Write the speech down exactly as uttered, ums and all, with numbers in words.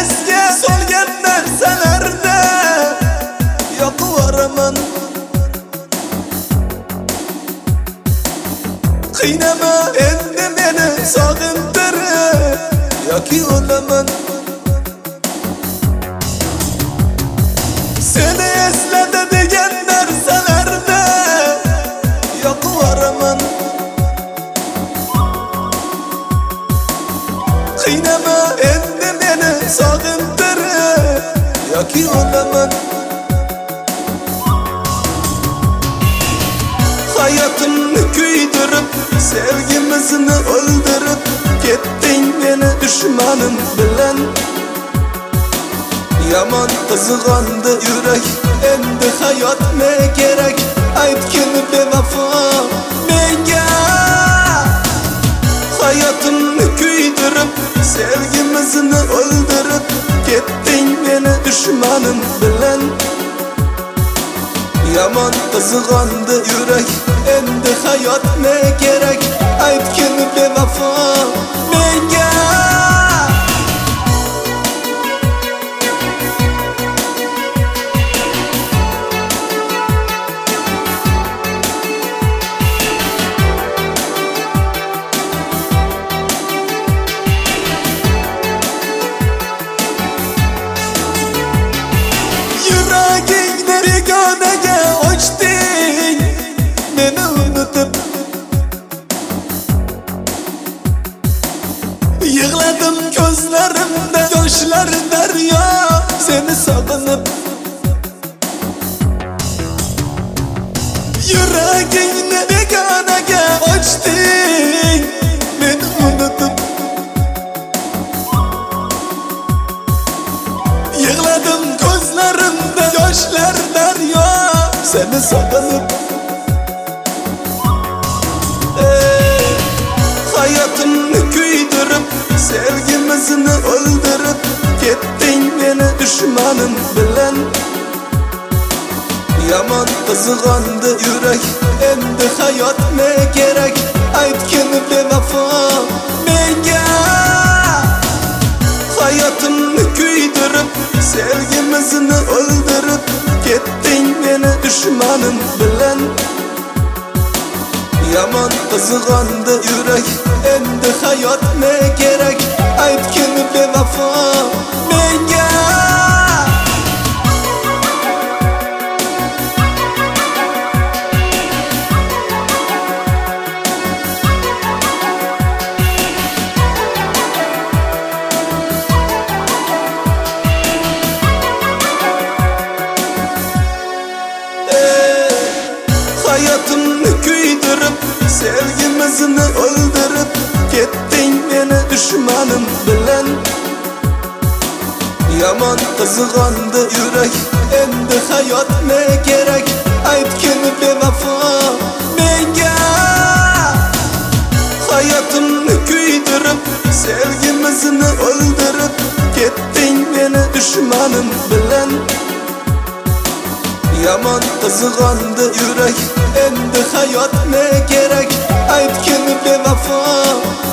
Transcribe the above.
esga solgan narsalarda yoqvoraman. Qiynama endi meni sog'intirib yoki o'laman. Seni esladi degan narsalarda yoqvoraman. Qiynama endi meni sog'intirib yoki o'laman. Hayotimni kuydirib, sevgimizni o'ldirib ketding meni dushmanim bilan. Yomon qizg'ondi yurak, endi hayot ne kerak? Aytgin bevafo menga. Hayotimni kuydirib, sevgimizni o'ldirib ketding meni dushmanim bilan. Yomon qizg'ondi yurak, endi hayot ne kerak? Aytgin bevafo menga. Yuragingni begonaga ochding meni unutib. Yig'ladim ko'zlarimda yoshlar daryo seni sog'inib. Yuragingni begonaga ochding meni unutib. Yig'ladim ko'zlarimda yoshlar daryo seni sog'inib. Ey, hayotimni kuydirib, sevgimizni o'ldirib ketding meni dushmanim bilan. Yomon qizg'ondi yurak, endi hayot ne kerak? Aytgin bevafo menga. Hayotimni kuydirib, sevgimizni o'ldirib ketding meni dushmanim bilan. Yomon qizg'ondi yurak, endi hayot ne kerak? Aytgin bevafo menga. Hayotimni kuydirib, sevgimizni o'ldirib ketding meni dushmanim bilan. Yomon qizg'ondi yurak, endi hayot ne kerak? Aytgin bevafo menga. Hayotimni kuydirib, sevgimizni o'ldirib ketding meni dushmanim bilan. Yomon qizg'ondi yurak, endi hayot ne kerak? Aytgin bevafo